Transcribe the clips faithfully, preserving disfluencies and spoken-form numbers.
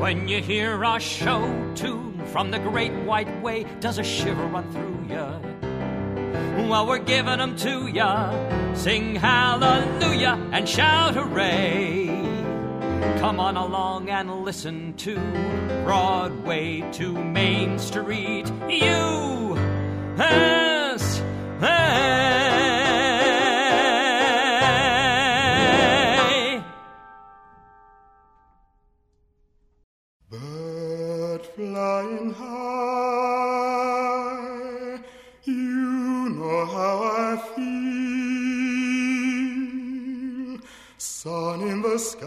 When you hear our show tune from the great white way, does a shiver run through ya? Well, we're giving them to ya. Sing hallelujah and shout hooray. Come on along and listen to Broadway to Main Street. U S A. Bird flying high, you know how I feel. Sun in the sky,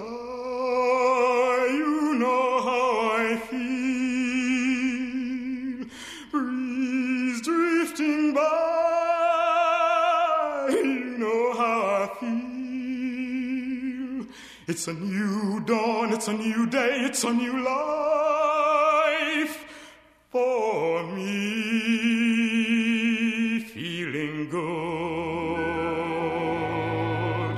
you know how I feel. Breeze drifting by, you know how I feel. It's a new dawn, it's a new day, it's a new life for me, feeling good.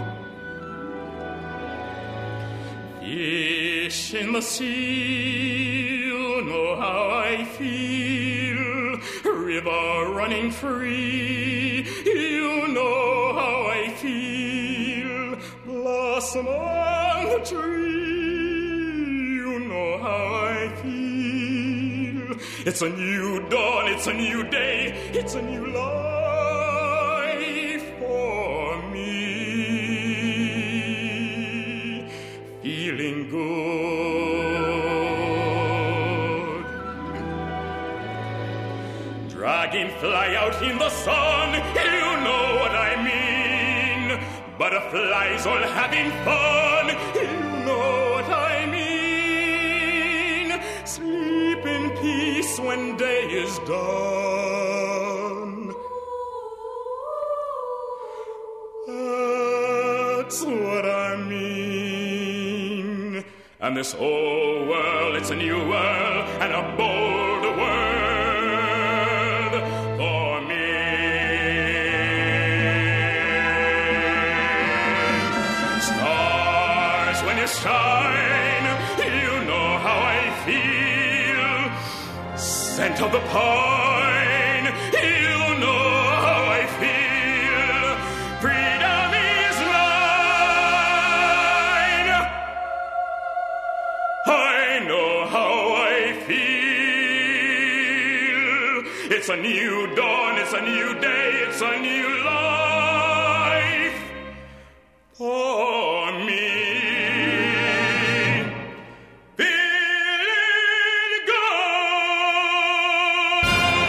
Fish in the sea, you know how I feel. River running free, you know how I feel. Blossom on the tree, you know how I feel. It's a new dawn, it's a new day, it's a new life for me, feeling good. Dragonfly out in the sun, you know what I mean. Butterflies all having fun, you know what I mean. Sleep in peace when day is done. That's what I mean. And this old world, it's a new world and a bold world for me. Stars, when you shine, you know how I feel. Scent of the pine, you know how I feel. Freedom is mine. I know how I feel. It's a new dawn, it's a new day, it's a new life for me. Feeling good.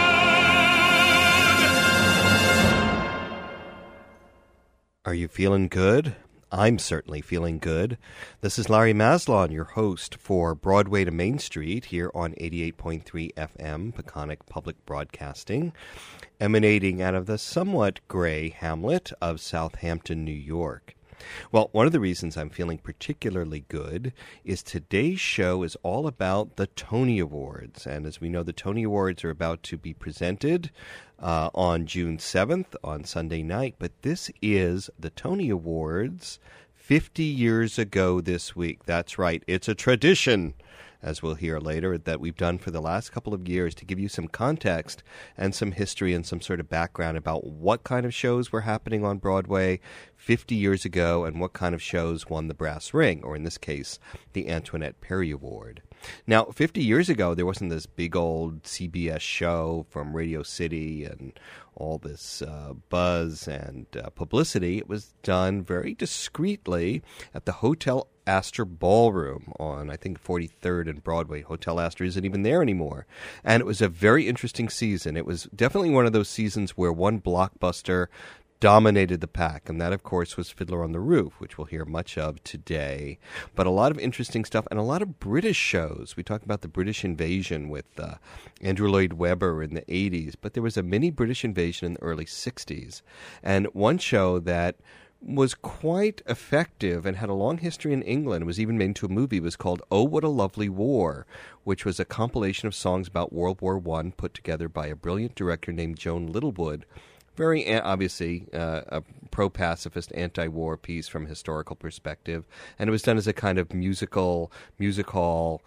Are you feeling good? I'm certainly feeling good. This is Larry Maslon, your host for Broadway to Main Street here on eighty-eight point three F M, Peconic Public Broadcasting, emanating out of the somewhat gray hamlet of Southampton, New York. Well, one of the reasons I'm feeling particularly good is today's show is all about the Tony Awards. And as we know, the Tony Awards are about to be presented uh, on June seventh, on Sunday night. But this is the Tony Awards fifty years ago this week. That's right. It's a tradition, as we'll hear later, that we've done for the last couple of years to give you some context and some history and some sort of background about what kind of shows were happening on Broadway fifty years ago and what kind of shows won the Brass Ring, or in this case, the Antoinette Perry Award. Now, fifty years ago, there wasn't this big old C B S show from Radio City and all this uh, buzz and uh, publicity. It was done very discreetly at the Hotel Astor Ballroom on, I think, forty-third and Broadway. Hotel Astor isn't even there anymore. And it was a very interesting season. It was definitely one of those seasons where one blockbuster dominated the pack, and that, of course, was Fiddler on the Roof, which we'll hear much of today. But a lot of interesting stuff, and a lot of British shows. We talk about the British invasion with uh, Andrew Lloyd Webber in the eighties, but there was a mini British invasion in the early sixties. And one show that was quite effective and had a long history in England, was even made into a movie, was called Oh, What a Lovely War, which was a compilation of songs about World War One put together by a brilliant director named Joan Littlewood. Very obviously uh, a pro-pacifist, anti-war piece from a historical perspective. And it was done as a kind of musical, music hall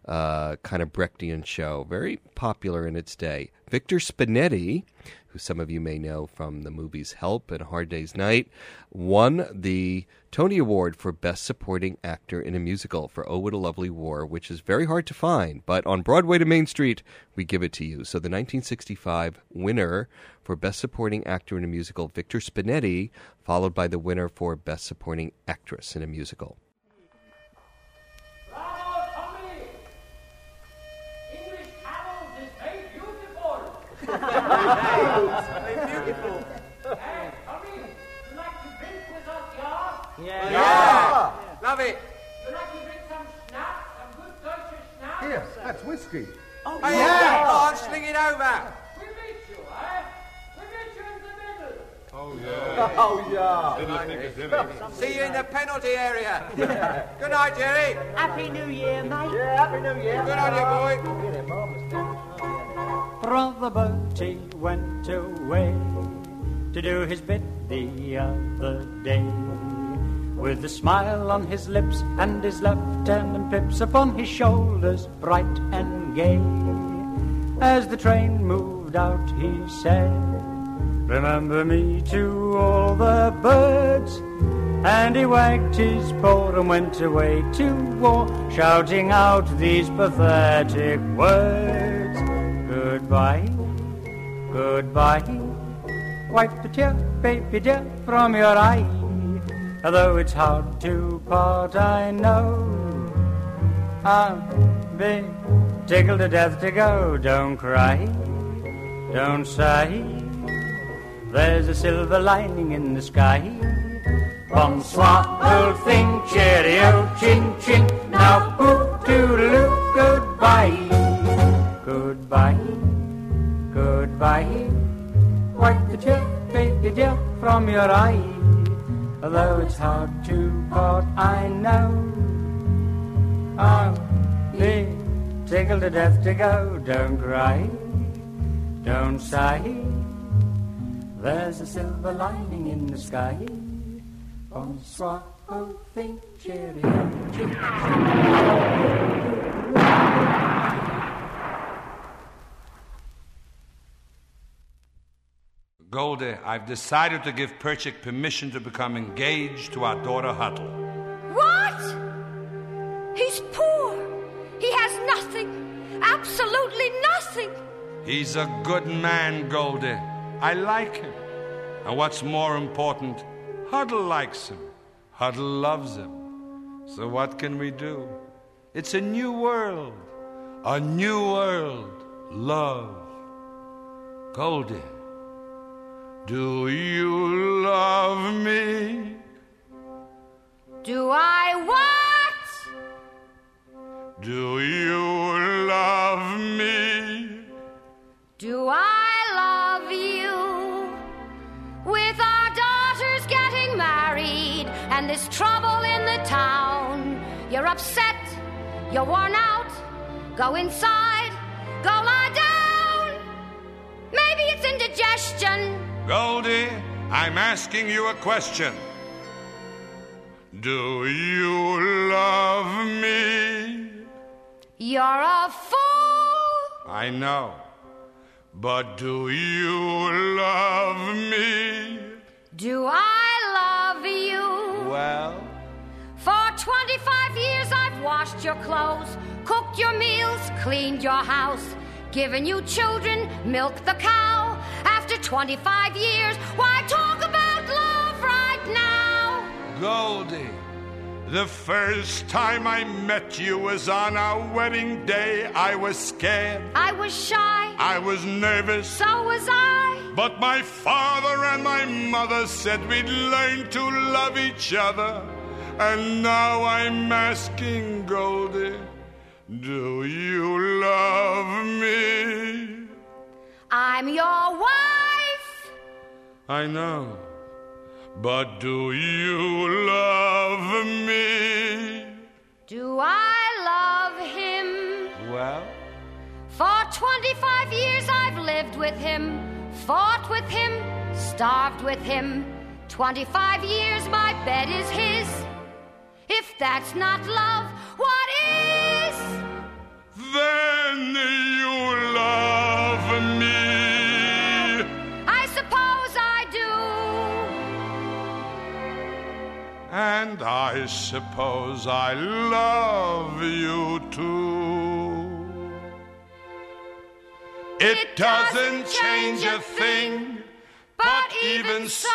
uh, kind of Brechtian show, very popular in its day. Victor Spinetti, who some of you may know from the movies Help and A Hard Day's Night, won the Tony Award for Best Supporting Actor in a Musical for Oh, What a Lovely War, which is very hard to find, but on Broadway to Main Street, we give it to you. So the nineteen sixty-five winner for Best Supporting Actor in a Musical, Victor Spinetti, followed by the winner for Best Supporting Actress in a Musical. Bravo, Tommy! English Harold is very beautiful! Very beautiful. Hey, Tommy, you like to drink with us, yeah? Yeah. yeah. Love it. You like to drink some schnapps, some good Deutsche schnapps? Here, that's whiskey. Oh, hey, yeah. Come on, sling it over. We meet you, eh? We meet you in the middle. Oh, yeah. Oh, yeah. See you in the penalty area. Good night, Jerry. Happy New Year, mate. Yeah, Happy New Year. Good on you, boy. Brother Bertie went away to do his bit the other day, with a smile on his lips and his left-hand pips upon his shoulders, bright and gay. As the train moved out, he said, "Remember me to all the birds." And he wagged his paw and went away to war, shouting out these pathetic words: "Goodbye, goodbye, wipe the tear, baby dear, from your eye. Although it's hard to part, I know I'll be tickled to death to go. Don't cry, don't sigh, there's a silver lining in the sky. Bonsoir, old thing, cheerio, chin chin. Now hoo-toodaloo, goodbye, goodbye, goodbye. Wipe the tear, baby dear, from your eye. Although it's hard to part, I know I'll be tickled to death to go. Don't cry, don't sigh, there's a silver lining in the sky. Bonsoir, old thing, cheerio, Goldie, I've decided to give Perchik permission to become engaged to our daughter Huddle. What? He's poor. He has nothing. Absolutely nothing. He's a good man, Goldie. I like him. And what's more important, Huddle likes him. Huddle loves him. So what can we do? It's a new world. A new world. Love. Goldie, do you love me? Do I what? Do you love me? Do I love you? With our daughters getting married and this trouble in the town, you're upset, you're worn out. Go inside, go lie down. Maybe it's indigestion. Goldie, I'm asking you a question. Do you love me? You're a fool. I know. But do you love me? Do I love you? Well? For twenty-five years I've washed your clothes, cooked your meals, cleaned your house, given you children, milked the cow. After twenty-five years, why talk about love right now? Goldie, the first time I met you was on our wedding day. I was scared. I was shy. I was nervous. So was I. But my father and my mother said we'd learn to love each other. And now I'm asking, Goldie, do you love me? I'm your wife. I know. But do you love me? Do I love him? Well? For twenty-five years I've lived with him, fought with him, starved with him. Twenty-five years my bed is his. If that's not love, what is? suppose I love you too. It doesn't change a thing, but even so,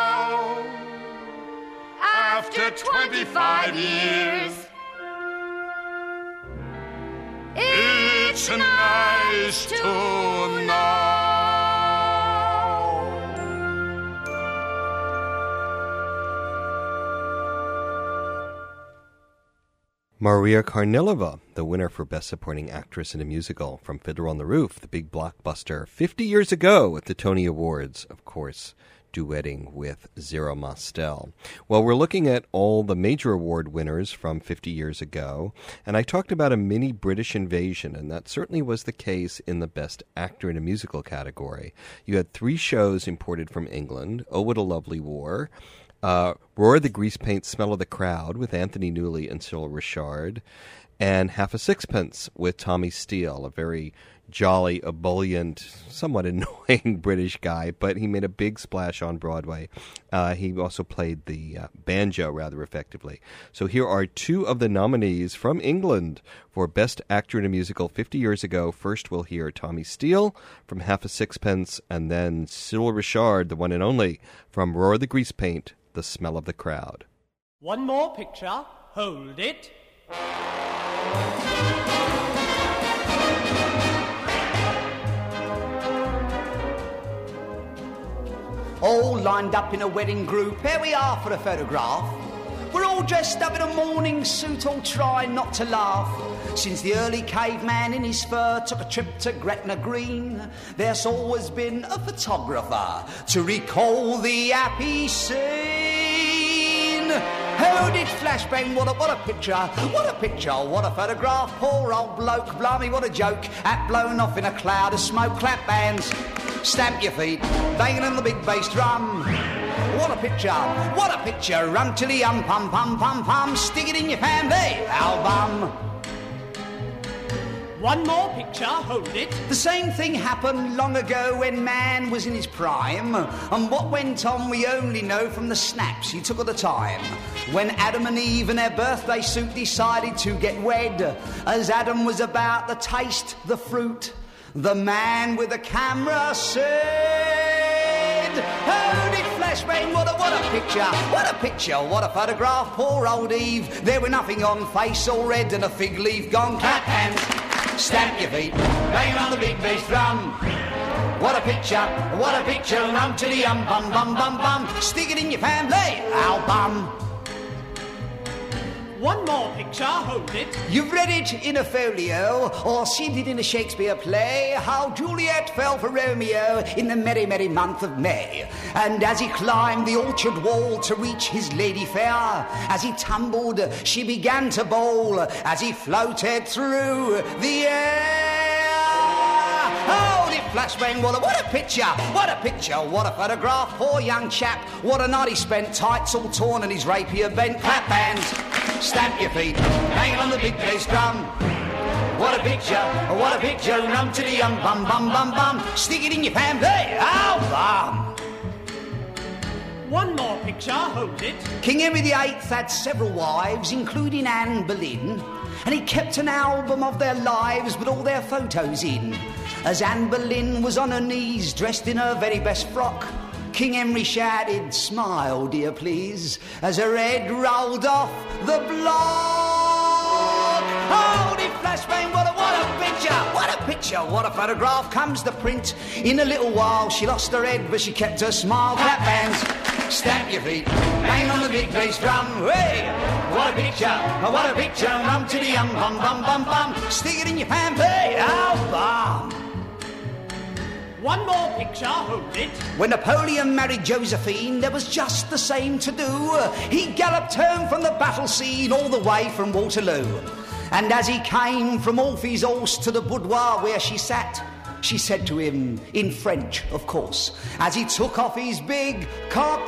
after twenty-five years, it's nice to know. Maria Karnilova, the winner for Best Supporting Actress in a Musical from Fiddler on the Roof, the big blockbuster fifty years ago at the Tony Awards, of course, duetting with Zero Mostel. Well, we're looking at all the major award winners from fifty years ago, and I talked about a mini British invasion, and that certainly was the case in the Best Actor in a Musical category. You had three shows imported from England: Oh, What a Lovely War, Uh, Roar the Grease Paint Smell of the Crowd with Anthony Newley and Cyril Richard, and Half a Sixpence with Tommy Steele, a very jolly, ebullient, somewhat annoying British guy, but he made a big splash on Broadway. Uh, he also played the uh, banjo rather effectively. So here are two of the nominees from England for Best Actor in a Musical fifty years ago. First we'll hear Tommy Steele from Half a Sixpence, and then Cyril Richard, the one and only, from Roar the Grease Paint, The Smell of the Crowd. One more picture. Hold it. All lined up in a wedding group. Here we are for the photograph. We're all dressed up in a morning suit, all trying not to laugh. Since the early caveman in his fur took a trip to Gretna Green, there's always been a photographer to recall the happy scene. Hold it, flashbang, what a, what a picture, what a picture, what a photograph. Poor old bloke, blimey, what a joke. Hat blown off in a cloud of smoke, clap bands, stamp your feet, banging on the big bass drum. What a picture, what a picture, run to the um pum pum pum pum, stick it in your family album. One more picture, hold it. The same thing happened long ago when man was in his prime, and what went on we only know from the snaps he took at the time. When Adam and Eve in their birthday suit decided to get wed, as Adam was about to taste the fruit, the man with the camera said, hold it, flashbang, what a, what a picture, what a picture, what a photograph. Poor old Eve, there were nothing on, face all red and a fig leaf gone. Clap hands, stamp your feet, banging on the big bass drum. What a picture, what a picture, rum to the um bum bum bum bum, stick it in your family album. One more picture, hold it. You've read it in a folio, or seen it in a Shakespeare play, how Juliet fell for Romeo in the merry, merry month of May. And as he climbed the orchard wall to reach his lady fair, as he tumbled, she began to bowl, as he floated through the air. Hold it, flashbang, what a, what a picture, what a picture, what a photograph. Poor young chap, what a night he spent, tights all torn and his rapier bent. Clap hands, stamp your feet, banging on the big bass drum. What a picture, what a picture, rum to the um bum bum bum bum, stick it in your family album. One more picture, hold it. King Henry the Eighth had several wives, including Anne Boleyn, and he kept an album of their lives with all their photos in. As Anne Boleyn was on her knees, dressed in her very best frock, King Henry shouted, smile, dear, please, as her head rolled off the block. Hold it, flashbang, what a, what a picture, what a picture, what a photograph. Comes the print, in a little while she lost her head, but she kept her smile. Clap hands, stamp your feet, bang on the big bass drum. Hey, what a picture, what a picture, rum to the um bum bum bum bum, stick it in your family album. One more picture, hold it. When Napoleon married Josephine, there was just the same to do. He galloped home from the battle scene all the way from Waterloo. And as he came from Alfie's horse to the boudoir where she sat, she said to him, in French, of course, as he took off his big cocked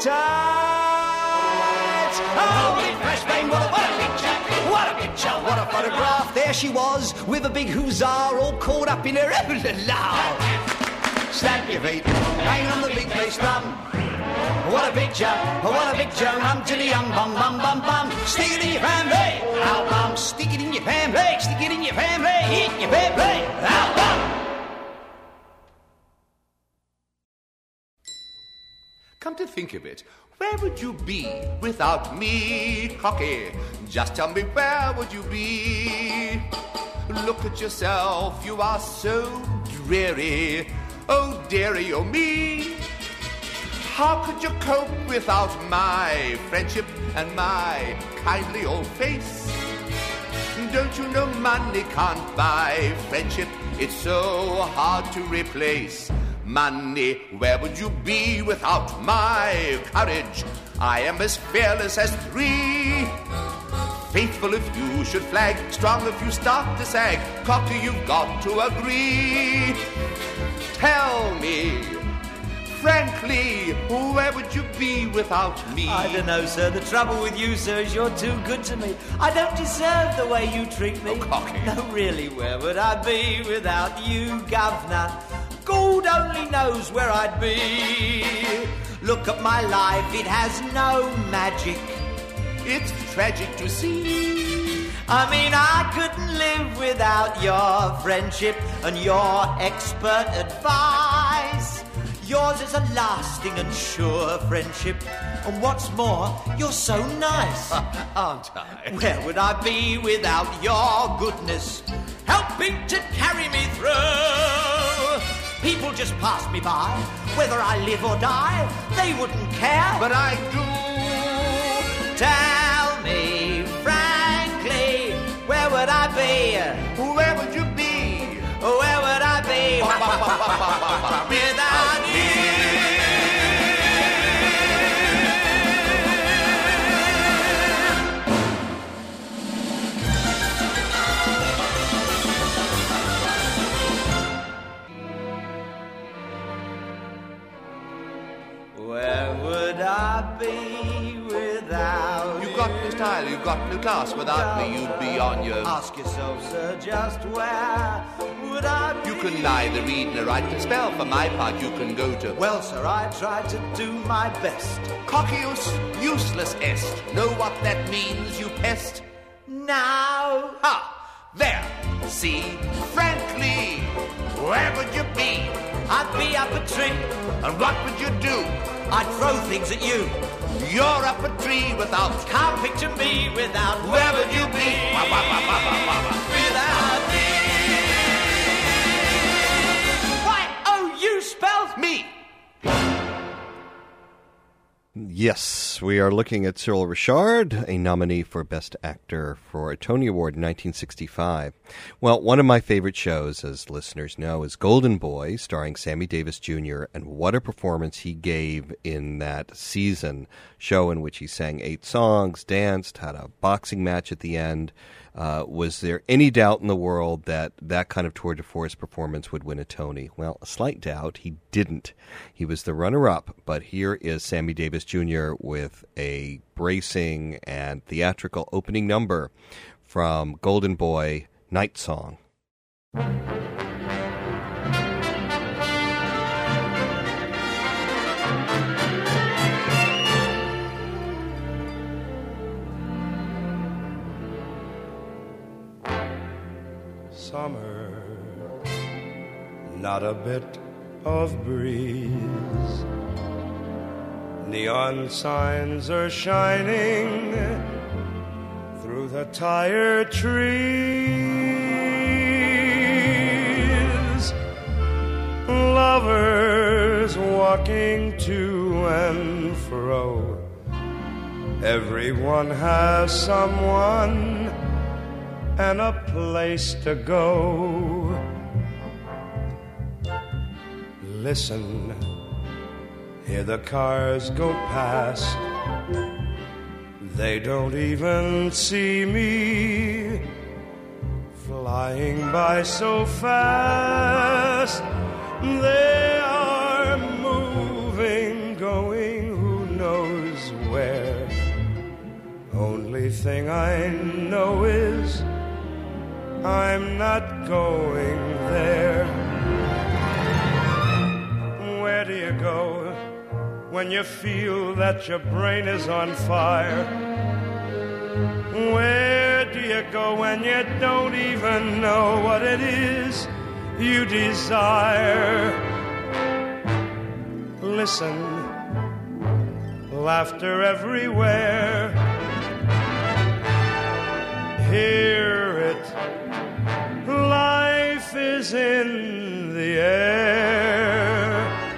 hat. Oh, big flashbang, what a, what a picture, what a picture, what a photograph. There she was, with a big huzzah, all caught up in her own laugh. Stamp your feet, hang on the big bass drum. What a picture, what a picture, rum to the young bum bum bum bum. Stick it in your family, album. Stick it in your family, stick it in your family, in your family, album. Come to think of it, where would you be without me, Cocky? Just tell me, where would you be? Look at yourself, you are so dreary. Oh, dearie, oh me. How could you cope without my friendship and my kindly old face? Don't you know money can't buy friendship? It's so hard to replace. Money, where would you be without my courage? I am as fearless as three. Faithful if you should flag, strong if you start to sag. Cocky, you've got to agree. Tell me, frankly, where would you be without me? I don't know, sir. The trouble with you, sir, is you're too good to me. I don't deserve the way you treat me. Oh, Cocky. No, really, where would I be without you, governor? God only knows where I'd be. Look at my life, it has no magic. It's tragic to see. I mean, I couldn't live without your friendship and your expert advice. Yours is a lasting and sure friendship. And what's more, you're so nice. Aren't I? Where would I be without your goodness, helping to carry me through? People just pass me by, whether I live or die, they wouldn't care. But I do. Tell me frankly, where would I be? Where would you be? Where would I be without you? Where would I be without you? You've got no style, you've got no class. Without me, you'd be on your... Ask yourself, sir, just where would I be? You can neither read nor write to spell. For my part, you can go to... Well, sir, I try to do my best. Coccius useless est. Know what that means, you pest? Now. Ha! There. See? Frankly, where would you be? I'd be up a tree. And what would you do? I'd throw things at you. You're up a tree without... Can't picture me without... Where would you be? Without me. Why, oh, you spelled me. Yes, we are looking at Cyril Ritchard, a nominee for Best Actor for a Tony Award in nineteen sixty-five. Well, one of my favorite shows, as listeners know, is Golden Boy, starring Sammy Davis Junior, and what a performance he gave in that season, show in which he sang eight songs, danced, had a boxing match at the end. Uh, was there any doubt in the world that that kind of tour de force performance would win a Tony? Well, a slight doubt. He didn't. He was the runner-up, but here is Sammy Davis Junior with a bracing and theatrical opening number from Golden Boy, Night Song. Summer, not a bit of breeze. Neon signs are shining through the tired trees. Lovers walking to and fro. Everyone has someone and a place to go. Listen, hear the cars go past. They don't even see me, flying by so fast. They are moving, going who knows where. Only thing I know is I'm not going there. Where do you go when you feel that your brain is on fire? Where do you go when you don't even know what it is you desire? Listen, laughter everywhere. Hear it, life is in the air.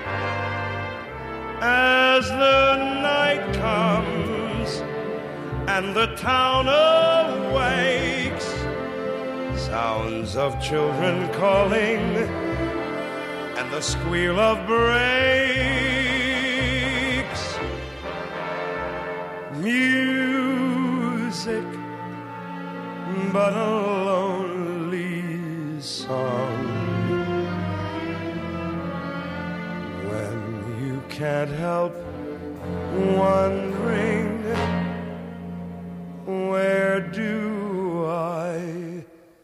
As the night comes and the town awakes, sounds of children calling and the squeal of brakes. Music, but a lonely song. When you can't help wondering, where do I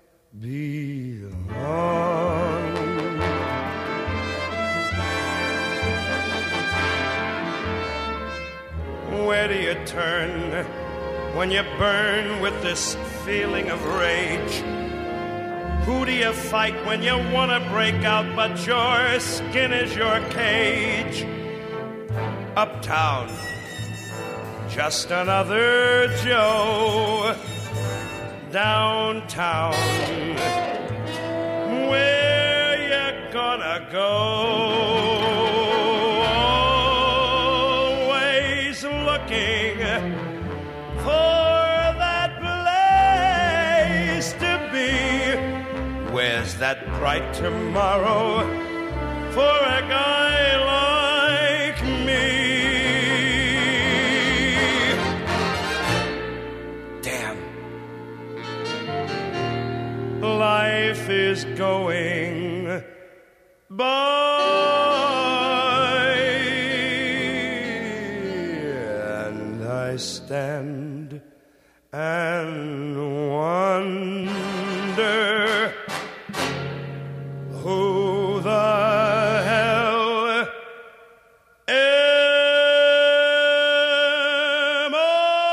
belong? Where do you turn when you burn with this feeling of rage? Who do you fight when you want to break out, but your skin is your cage? Uptown, just another Joe. Downtown, where you gonna go? Always looking for that place to be. Where's that bright tomorrow for a guy like me? Damn. Life is going by, and I stand and wonder who the hell am I?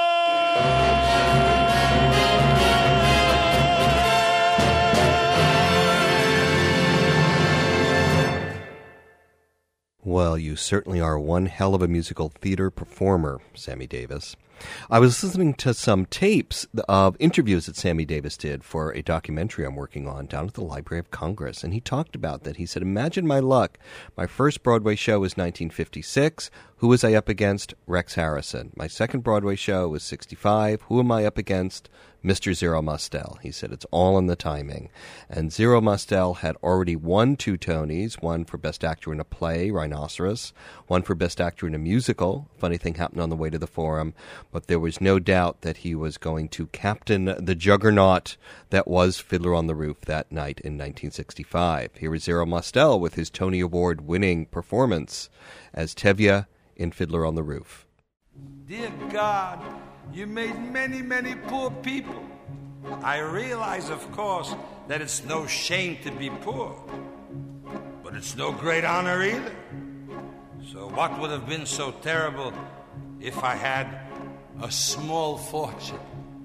Well, you certainly are one hell of a musical theater performer, Sammy Davis. I was listening to some tapes of interviews that Sammy Davis did for a documentary I'm working on down at the Library of Congress, and he talked about that. He said, imagine my luck. My first Broadway show was nineteen fifty-six. Who was I up against? Rex Harrison. My second Broadway show was sixty-five. Who am I up against? Mister Zero Mostel. He said it's all in the timing. And Zero Mostel had already won two Tonys, one for Best Actor in a Play, Rhinoceros, one for Best Actor in a Musical. Funny thing happened on the way to the Forum, but there was no doubt that he was going to captain the juggernaut that was Fiddler on the Roof that night in nineteen sixty-five. Here is Zero Mostel with his Tony Award-winning performance as Tevye in Fiddler on the Roof. Dear God, you made many, many poor people. I realize, of course, that it's no shame to be poor, but it's no great honor either. So what would have been so terrible if I had a small fortune?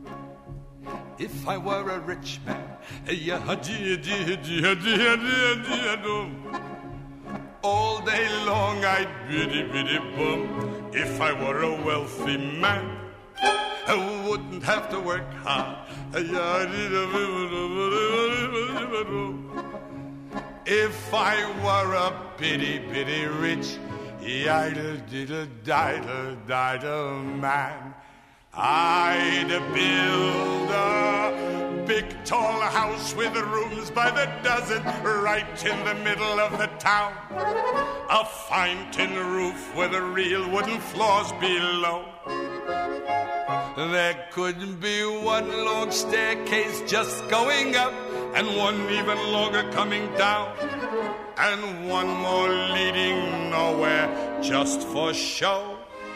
If I were a rich man, all day long I'd biddy biddy bum. If I were a wealthy man, I wouldn't have to work hard. If I were a bitty bitty rich, idle diddle diddle diddle man, I'd build a big tall house with rooms by the dozen right in the middle of the town. A fine tin roof with real wooden floors below. There could be one long staircase just going up, and one even longer coming down, and one more leading nowhere just for show.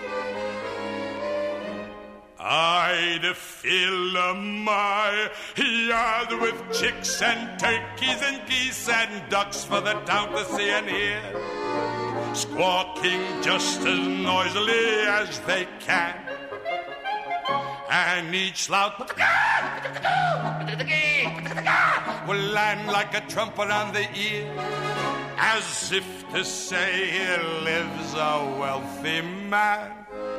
I'd fill my yard with chicks and turkeys and geese and ducks for the town to see and hear. squawking just as noisily as they can. And each loud will land like a trumpet on the ear, as if to say, here lives a wealthy man.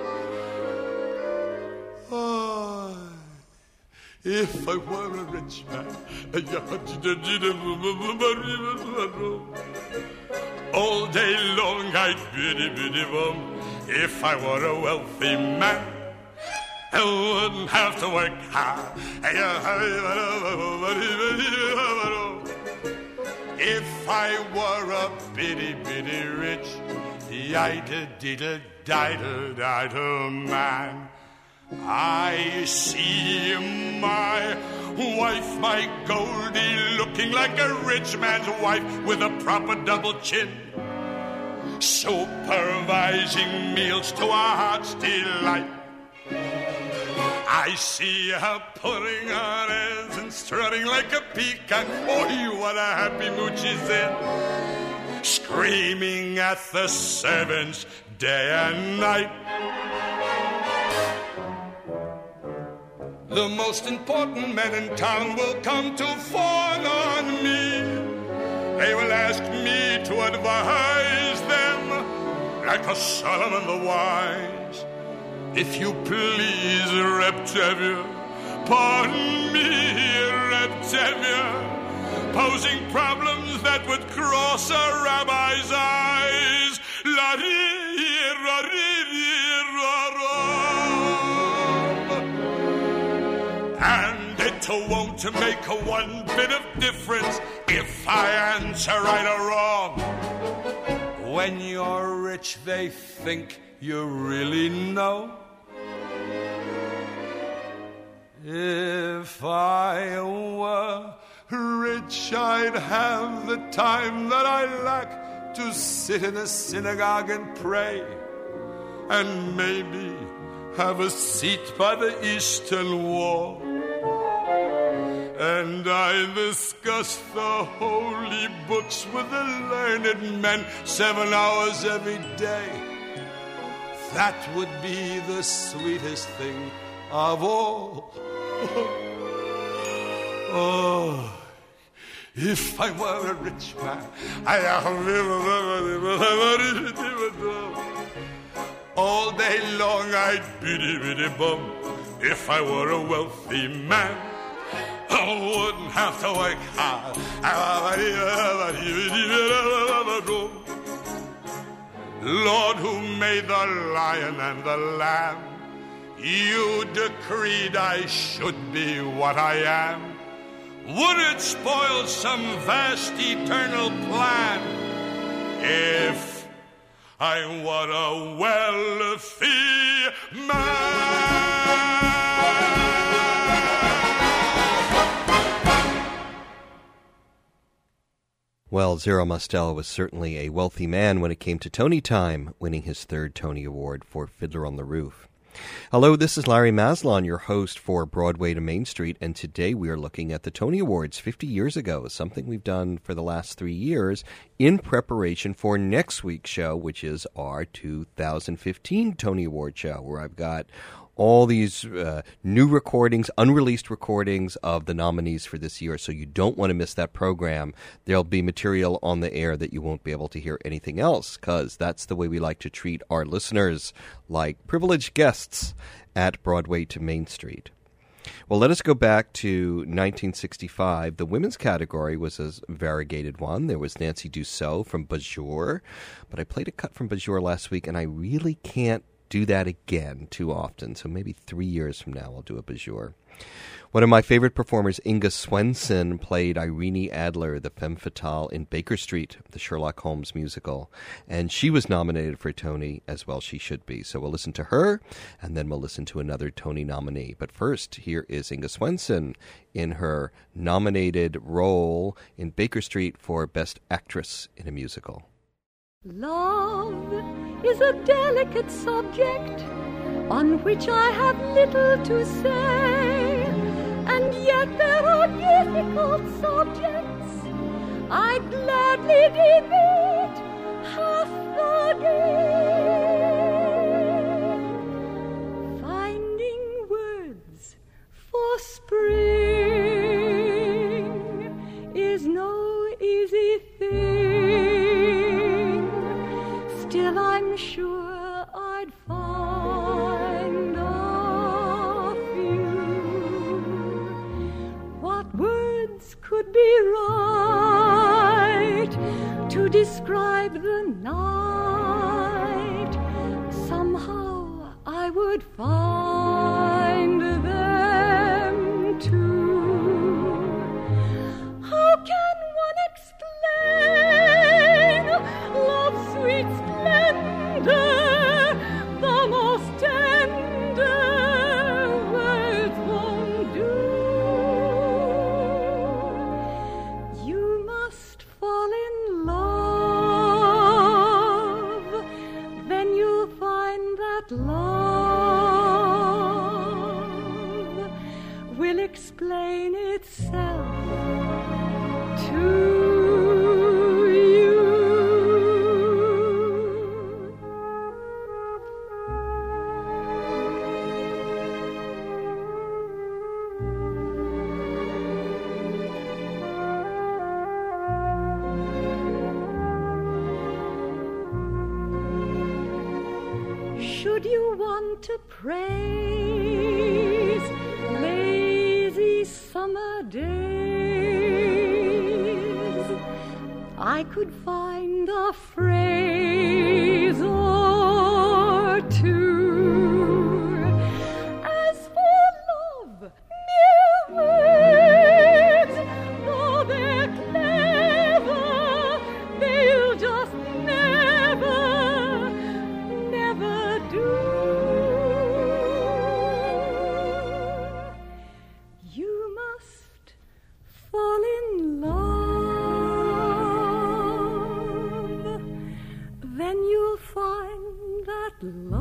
Oh, if I were a rich man, all day long I'd biddy biddy bum. If I were a wealthy man, I wouldn't have to work hard. If I were a bitty bitty rich, yiddle diddle diddle diddle man, I see my wife, my Goldie, looking like a rich man's wife with a proper double chin, supervising meals to our heart's delight. I see her putting on airs and strutting like a peacock. Oh, what a happy mood she's in, screaming at the servants day and night. The most important men in town will come to fawn on me. They will ask me to advise them like a Solomon the wise. If you please, Reptavia, pardon me, Reptavia, posing problems that would cross a rabbi's eyes. La And it won't make a one bit of difference if I answer right or wrong. When you're rich, they think you really know. If I were rich, I'd have the time that I lack to sit in a synagogue and pray, and maybe have a seat by the eastern wall. And I discuss the holy books with the learned men seven hours every day. That would be the sweetest thing of all. Oh, if I were a rich man, all day long I'd biddy biddy bum. If I were a wealthy man, I wouldn't have to work hard. Lord, who made the lion and the lamb, you decreed I should be what I am. Would it spoil some vast eternal plan if I were a wealthy man? Well, Zero Mostel was certainly a wealthy man when it came to Tony time, winning his third Tony Award for Fiddler on the Roof. Hello, this is Larry Maslon, your host for Broadway to Main Street, and today we are looking at the Tony Awards fifty years ago, something we've done for the last three years in preparation for next week's show, which is our two thousand fifteen Tony Award show, where I've got all these uh, new recordings, unreleased recordings of the nominees for this year, so you don't want to miss that program. There'll be material on the air that you won't be able to hear anything else, because that's the way we like to treat our listeners, like privileged guests at Broadway to Main Street. Well, let us go back to nineteen sixty-five. The women's category was a variegated one. There was Nancy Dussault from Bonjour, but I played a cut from Bonjour last week, and I really can't do that again too often, so maybe three years from now I'll do a Bonjour. One of my favorite performers, Inga Swenson, played Irene Adler, the femme fatale in Baker Street, the Sherlock Holmes musical, and she was nominated for a Tony, as well she should be. So we'll listen to her, and then we'll listen to another Tony nominee. But first, here is Inga Swenson in her nominated role in Baker Street for Best Actress in a Musical. Love is a delicate subject on which I have little to say, and yet there are difficult subjects I'd gladly debate half the words could be right to describe the night, somehow I would find them too. How can one explain love's sweet splendor, the most tender words won't do? You must fall in love, then you'll find that love will explain itself to you. Should you want to praise lazy summer days, I could find a phrase or two. As for love, mere words, though they're clever, they'll just never, never do. You must fall in love, then you'll find that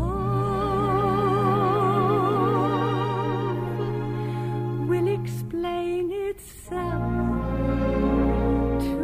love will explain itself to you.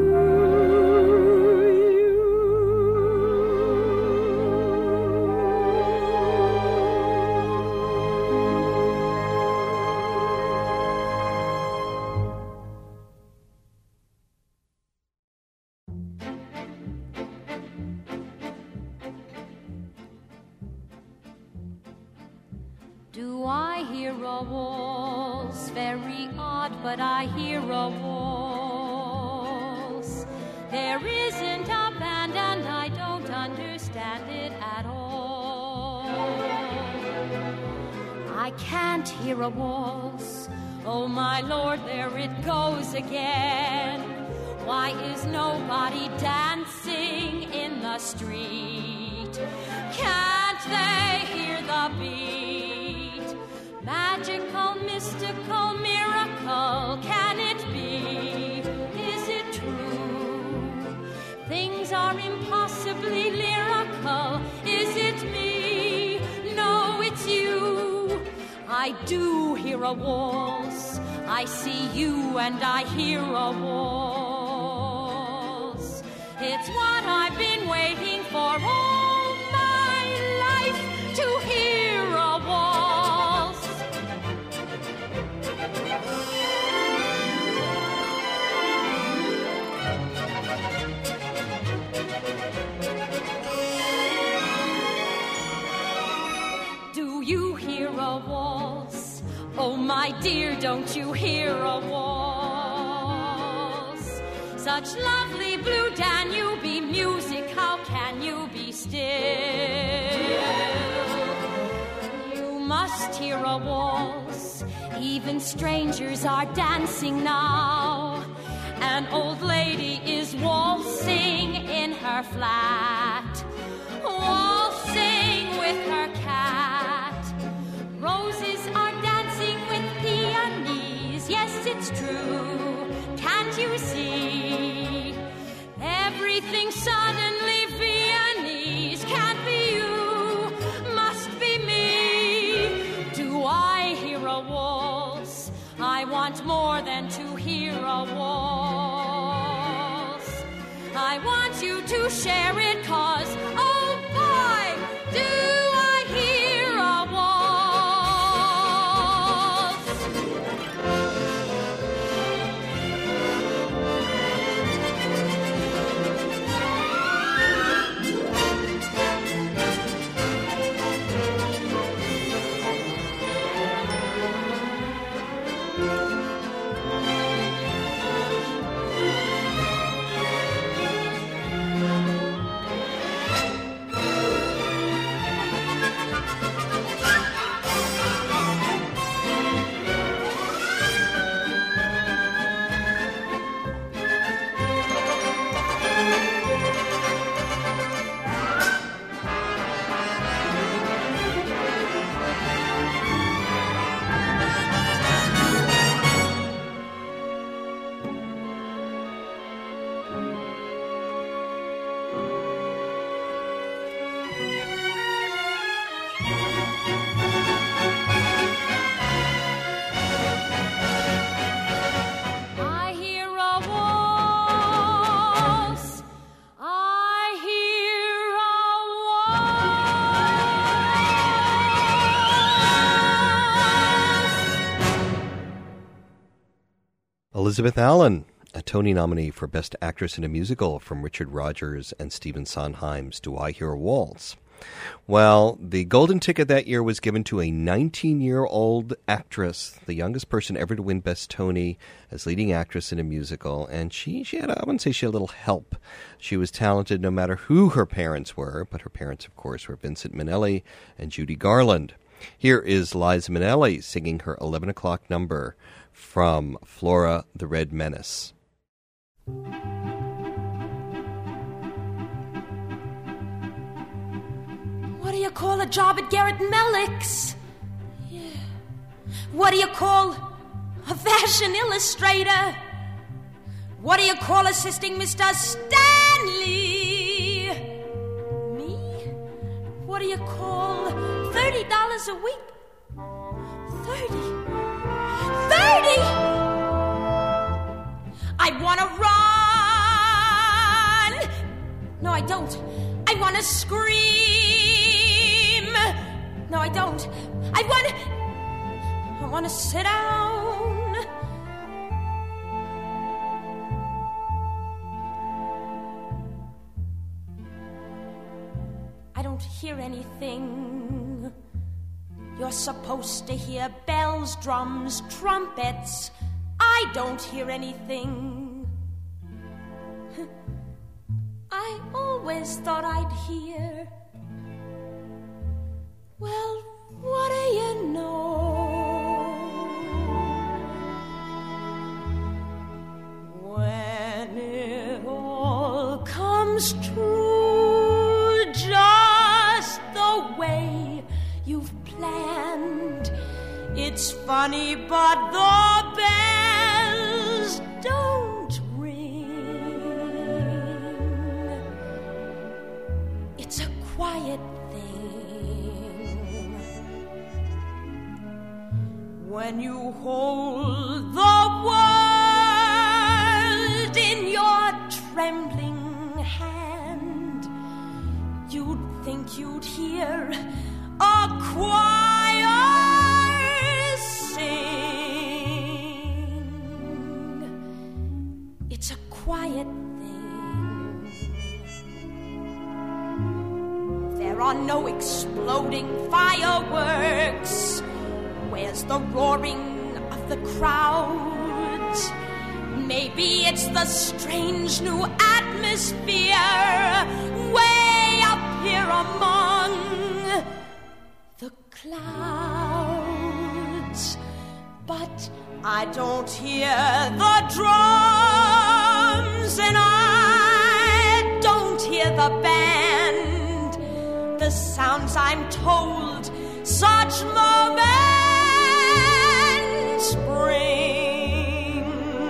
Do I hear a waltz? Very odd, but I hear a waltz. There isn't a band and I don't understand it at all. I can't hear a waltz. Oh my Lord, there it goes again. Why is nobody dancing in the street? Can't they hear the beat? Magical, mystical, miracle, can it be? Is it true? Things are impossibly lyrical. Is it me? No, it's you. I do hear a waltz. I see you and I hear a waltz. It's what I've been waiting for all my life, to hear a waltz. Do you hear a waltz? Oh my dear, don't you hear a waltz? Such lovely blue Danube music, how can you be still? You must hear a waltz. Even strangers are dancing now. An old lady is waltzing in her flat, waltzing with her cat. Roses are dancing with peonies. Yes, it's true. Can't you see? Everything suddenly Viennese. Can't be you, must be me. Do I hear a waltz? I want more than to hear a waltz. I want you to share it, 'cause, oh boy, do I hear a waltz. Elizabeth Allen, a Tony nominee for Best Actress in a Musical from Richard Rodgers and Stephen Sondheim's Do I Hear a Waltz? Well, the golden ticket that year was given to a nineteen-year-old actress, the youngest person ever to win Best Tony as leading actress in a musical, and she, she had, I wouldn't say she had a little help. She was talented no matter who her parents were, but her parents, of course, were Vincent Minnelli and Judy Garland. Here is Liza Minnelli singing her eleven o'clock number from Flora the Red Menace. What do you call a job at Garrett Mellick's? Yeah. What do you call a fashion illustrator? What do you call assisting Mister Stanley? Me? What do you call thirty dollars a week? Thirty? Thirty? I want to run. No, I don't. I want to scream. No, I don't. I want... I want to sit down. I don't hear anything. You're supposed to hear bells, drums, trumpets. I don't hear anything. I always thought I'd hear. Well, what do you know? When it all comes true, just the way you've planned, it's funny, but the bells don't ring. It's a quiet when you hold the world in your trembling hand. You'd think you'd hear a choir sing. It's a quiet thing. There are no exploding fireworks. Where's the roaring of the crowds? Maybe it's the strange new atmosphere way up here among the clouds. But I don't hear the drums, and I don't hear the band. The sounds, I'm told, such moments bring.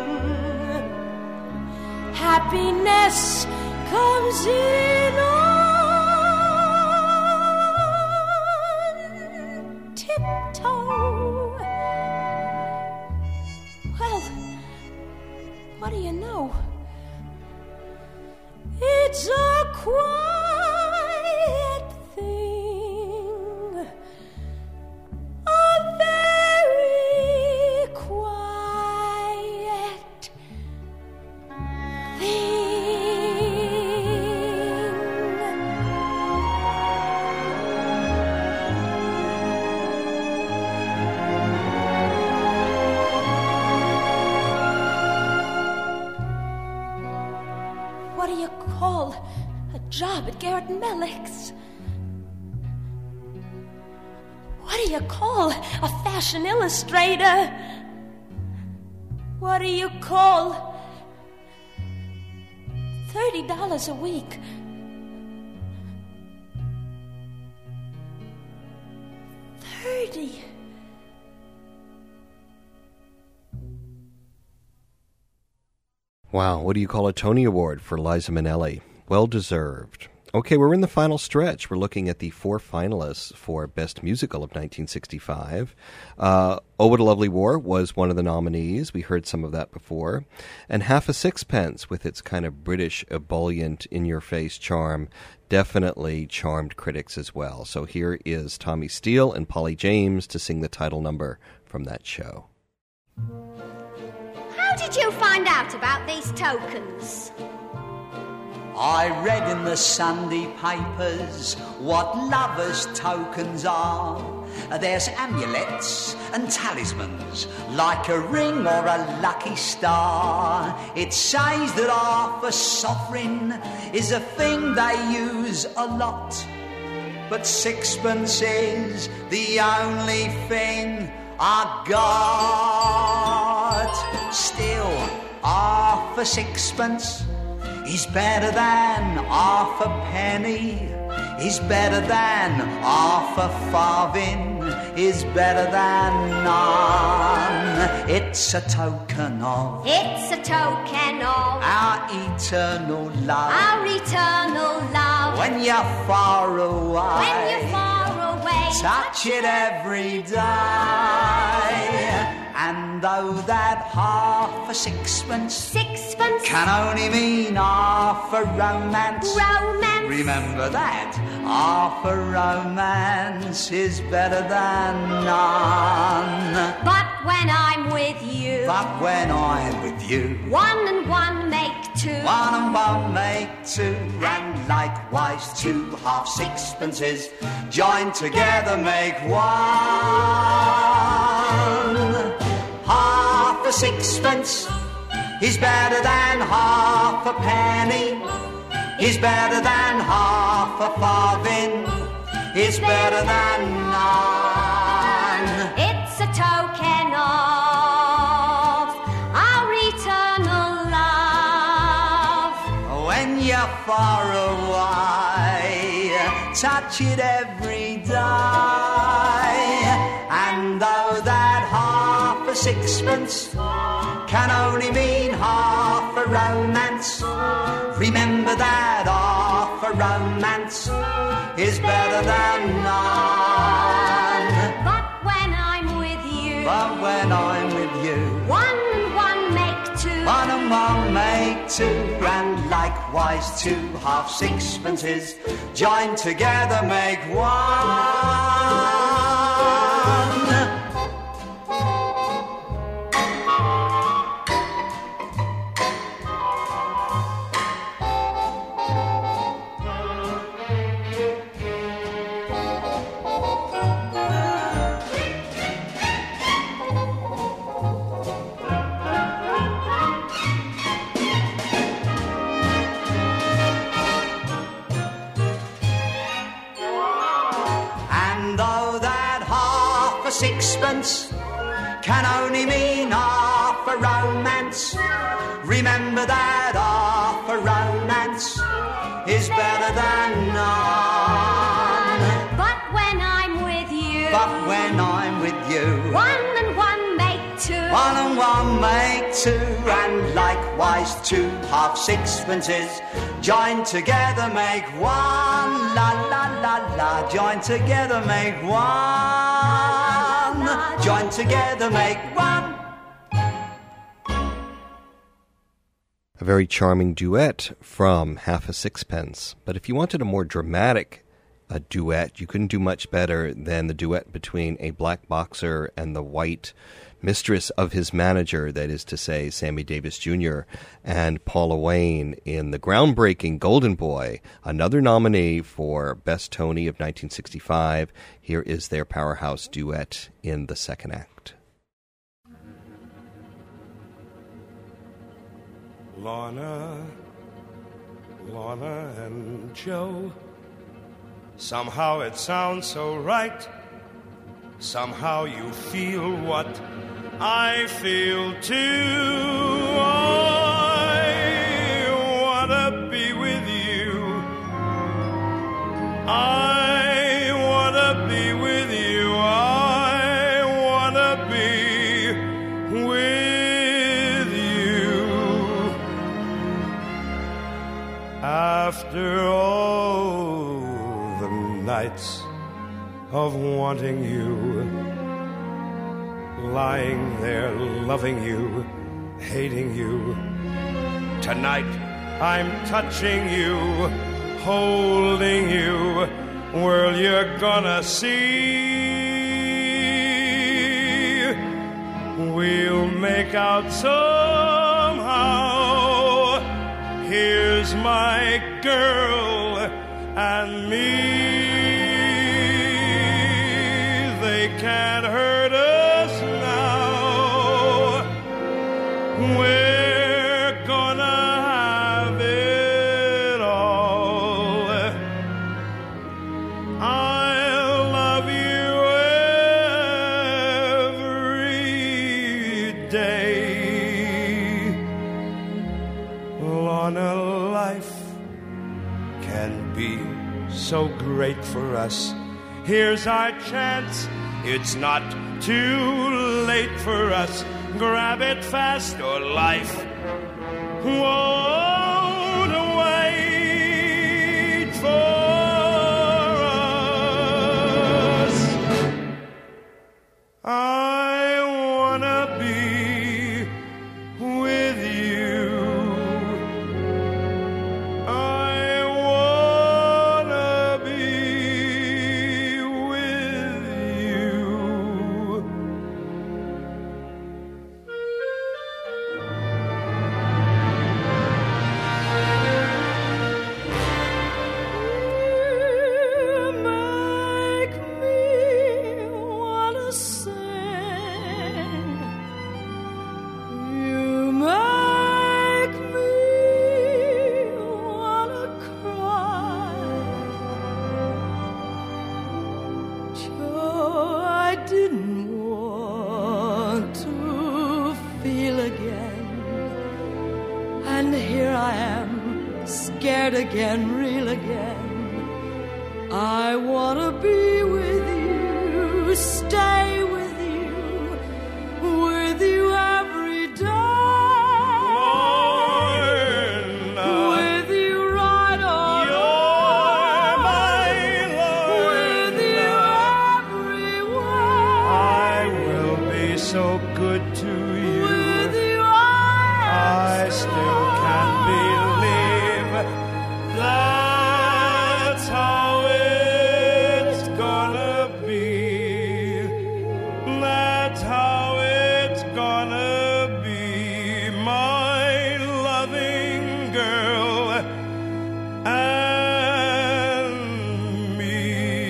Happiness comes in on tiptoe. Well, what do you know? It's a quiet thing, a very quiet thing. What do you call a job at Garrett Mellick's? What do you call a fashion illustrator? What do you call thirty dollars a week? Thirty. Wow, what do you call a Tony Award for Liza Minnelli? Well deserved. Okay, we're in the final stretch. We're looking at the four finalists for Best Musical of nineteen sixty-five. Uh, Oh, What a Lovely War was one of the nominees. We heard some of that before. And Half a Sixpence, with its kind of British, ebullient, in-your-face charm, definitely charmed critics as well. So here is Tommy Steele and Polly James to sing the title number from that show. How What did you find out about these tokens? I read in the Sunday papers what lovers' tokens are. There's amulets and talismans, like a ring or a lucky star. It says that half a sovereign is a thing they use a lot, but sixpence is the only thing I got. Still, half a sixpence is better than half a penny, is better than half a farthing, is better than none. It's a token of, It's a token of our eternal love. our eternal love. When you're far away, When you're far away, touch it every day. And though that half a sixpence, sixpence can only mean half a romance, romance, remember that half a romance is better than none. But when I'm with you, But when I'm with you, one and one make two. one and one make two, and likewise two half sixpences joined together make one. Half a sixpence is better than half a penny, is better than half a farthing, is better than none. It's a token of our eternal love. When you're far away, touch it every day. And though that half a sixpence can only mean half a romance, remember that half a romance is better than none. But when I'm with you, But when I'm with you, one and one make two. one and one make two, and likewise two half sixpences joined together make one. Sixpence can only mean half a romance. Remember that half a romance is better than none. But when I'm with you, But when I'm with you, one and one make two. one and one make two, and likewise two half sixpences joined together make one. La la la la, joined together make one. Join together, make one. A very charming duet from Half a Sixpence. But if you wanted a more dramatic uh, duet, you couldn't do much better than the duet between a black boxer and the white mistress of his manager, that is to say, Sammy Davis Junior, and Paula Wayne in the groundbreaking Golden Boy, another nominee for Best Tony of nineteen sixty-five. Here is their powerhouse duet in the second act. Lorna, Lorna and Joe, somehow it sounds so right. Somehow you feel what I feel too. I wanna be with you. I wanna be with you. I wanna be with you. After all the nights of wanting you, lying there loving you, hating you, tonight I'm touching you, holding you. Well, you're gonna see, we'll make out somehow. Here's my girl and me. They can't hurt us now. We're gonna have it all. I'll love you every day. Lorna, life can be so great for us. Here's our chance. It's not too late for us. Grab it fast or life won't wait for us. I wanna be with you. I wanna be with you. You make me wanna sing. You make me wanna cry. Joe, I didn't want to feel again, and here I am, scared again, real again. I wanna be with you, stay with you, with you every day. With you right on. You're my Lord. With you everywhere. I will be so good to you. With you I I still can't believe that's how it's gonna be. That's how it's gonna be, my loving girl and me.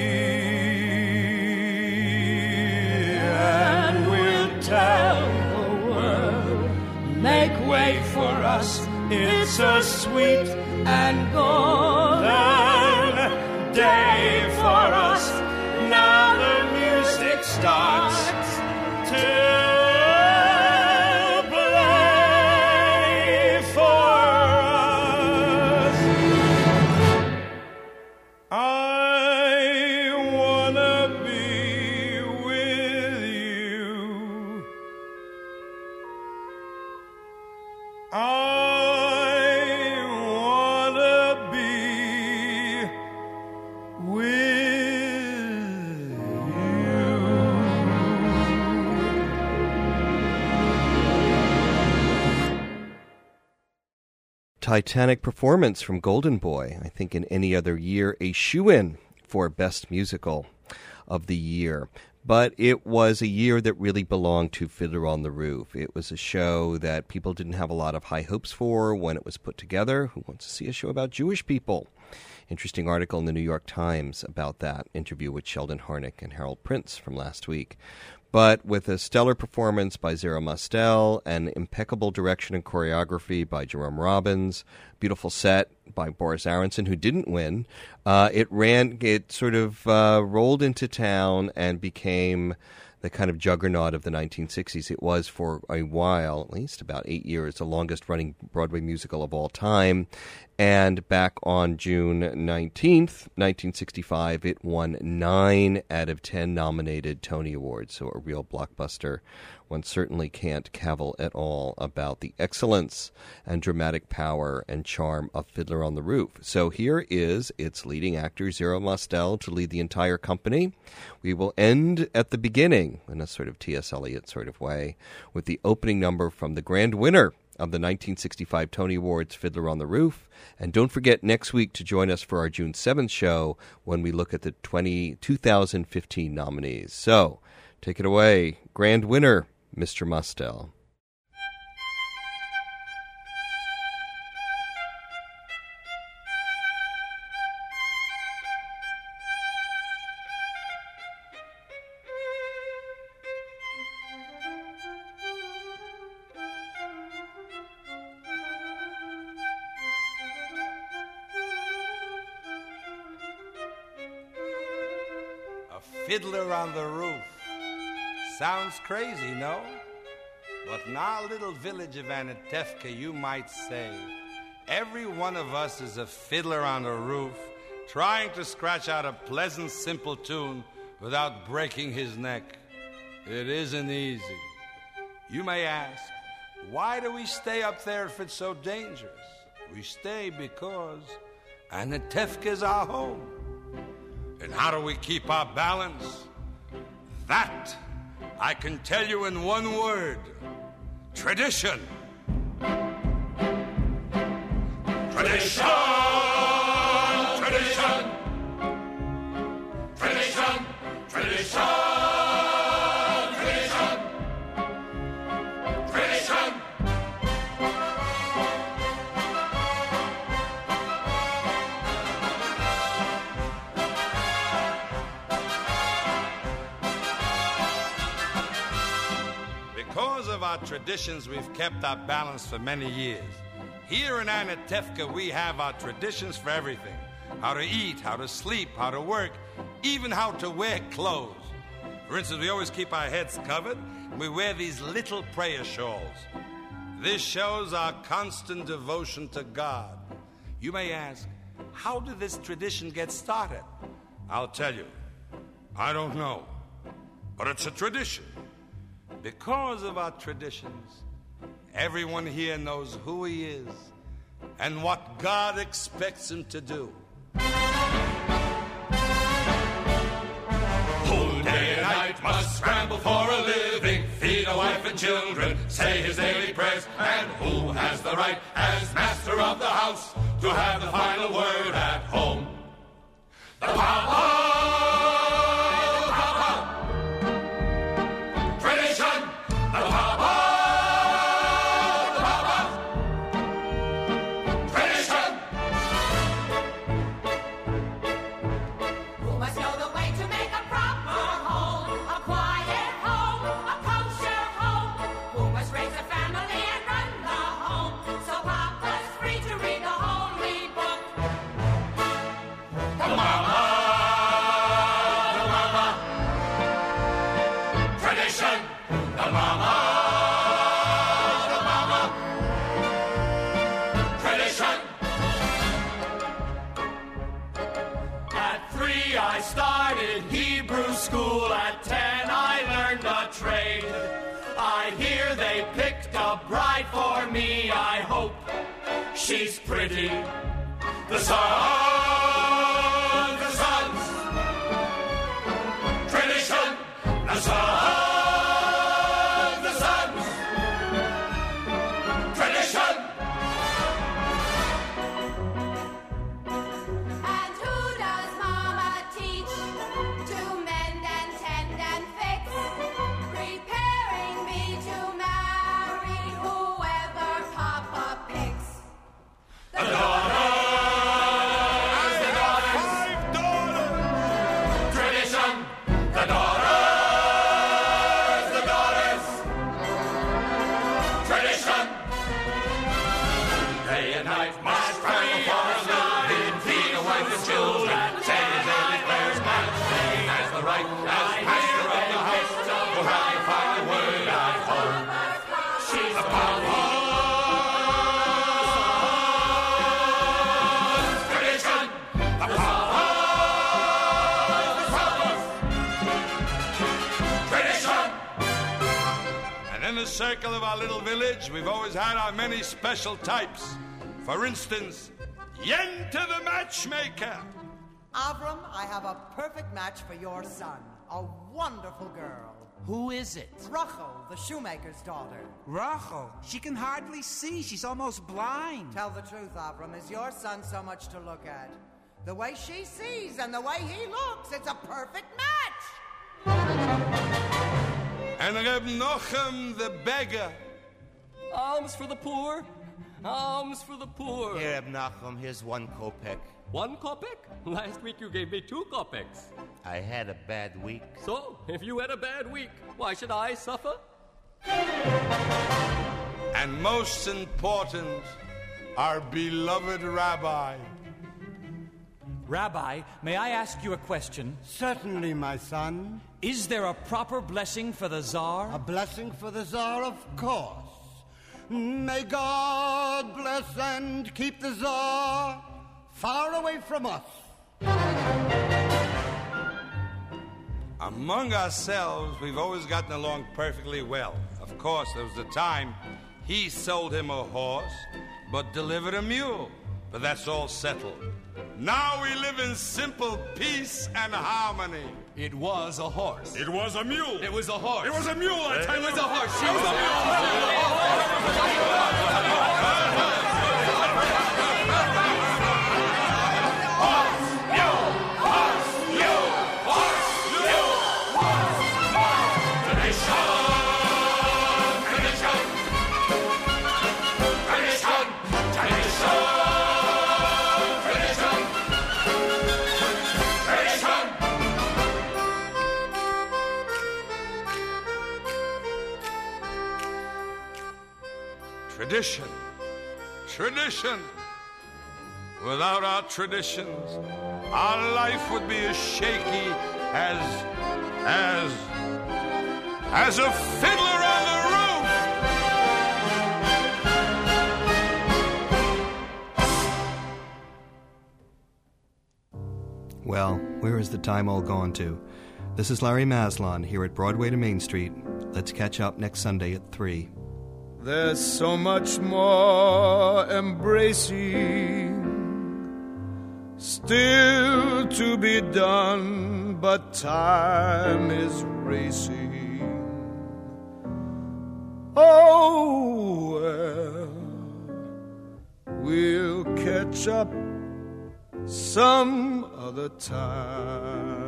And we'll tell the world, make way for us. It's a sweet and golden day for us. Now the music starts to play for us. I wanna be with you. I wanna be with Titanic performance from Golden Boy. I think in any other year, a shoo-in for Best Musical of the Year. But it was a year that really belonged to Fiddler on the Roof. It was a show that people didn't have a lot of high hopes for when it was put together. Who wants to see a show about Jewish people? Interesting article in the New York Times about that interview with Sheldon Harnick and Harold Prince from last week. But with a stellar performance by Zero Mostel and impeccable direction and choreography by Jerome Robbins, beautiful set by Boris Aronson, who didn't win, uh, it ran, it sort of uh, rolled into town and became the kind of juggernaut of the nineteen sixties. It was for a while, at least about eight years, the longest-running Broadway musical of all time. And back on June nineteenth, nineteen sixty-five, it won nine out of ten nominated Tony Awards, so a real blockbuster. One certainly can't cavil at all about the excellence and dramatic power and charm of Fiddler on the Roof. So here is its leading actor, Zero Mostel, to lead the entire company. We will end at the beginning, in a sort of T S. Eliot sort of way, with the opening number from the grand winner of the nineteen sixty-five Tony Awards, Fiddler on the Roof. And don't forget next week to join us for our June seventh show when we look at the twenty, twenty fifteen nominees. So, take it away, grand winner, Mister Mostel. Fiddler on the Roof. Sounds crazy, no? But in our little village of Anatevka, you might say, every one of us is a fiddler on a roof, trying to scratch out a pleasant, simple tune without breaking his neck. It isn't easy. You may ask, why do we stay up there if it's so dangerous? We stay because Anatevka is our home. And how do we keep our balance? That I can tell you in one word. Tradition. Tradition! Tradition! Tradition! Tradition! Tradition! Tradition! Because of our traditions, we've kept our balance for many years. Here in Anatevka, we have our traditions for everything. How to eat, how to sleep, how to work, even how to wear clothes. For instance, we always keep our heads covered, and we wear these little prayer shawls. This shows our constant devotion to God. You may ask, how did this tradition get started? I'll tell you. I don't know. But it's a tradition. Because of our traditions, everyone here knows who he is and what God expects him to do. Who day and night must scramble for a living, feed a wife and children, say his daily prayers, and who has the right, as master of the house, to have the final word at home? The Papa! School at ten, I learned a trade. I hear they picked a bride for me. I hope she's pretty. The sun, the sons, tradition. The sun, the sons, tradition. And who does Mama teach to mend and tend and fix, preparing me to marry whoever Papa picks? The daughters, the daughters, five daughters. Tradition, the daughters, the daughters. Tradition. Day and night must scramble for a living, feed a wife and children, say his daily prayers, and he has the right, as master of the house, to have the final word at home. She's a Papa. Tradition, the Papa. Tradition. And in the circle of our little village, we've always had our many special types. For instance, Yenta the matchmaker. Avram, I have a perfect match for your son. A wonderful girl. Who is it? Rachel, the shoemaker's daughter. Rachel. She can hardly see. She's almost blind. Tell the truth, Avram. Is your son so much to look at? The way she sees and the way he looks, it's a perfect match. And Reb Nochem the beggar. Alms for the poor. Alms for the poor. Here, Reb Nachum, here's one kopeck. One kopeck? Last week you gave me two kopecks. I had a bad week. So, if you had a bad week, why should I suffer? And most important, our beloved rabbi. Rabbi, may I ask you a question? Certainly, my son. Is there a proper blessing for the Tsar? A blessing for the Tsar, of course. May God bless and keep the Tsar far away from us. Among ourselves, we've always gotten along perfectly well. Of course, there was a time he sold him a horse, but delivered a mule. But that's all settled. Now we live in simple peace and harmony. It was a horse. It was a mule. It was a horse. It was a mule, I tell It you. was a horse. She It was was a a Tradition. Tradition. Without our traditions, our life would be as shaky as, as, as a fiddler on the roof. Well, where is the time all gone to? This is Larry Maslon here at Broadway to Main Street. Let's catch up next Sunday at three. There's so much more embracing still to be done, but time is racing. Oh, well, we'll catch up some other time.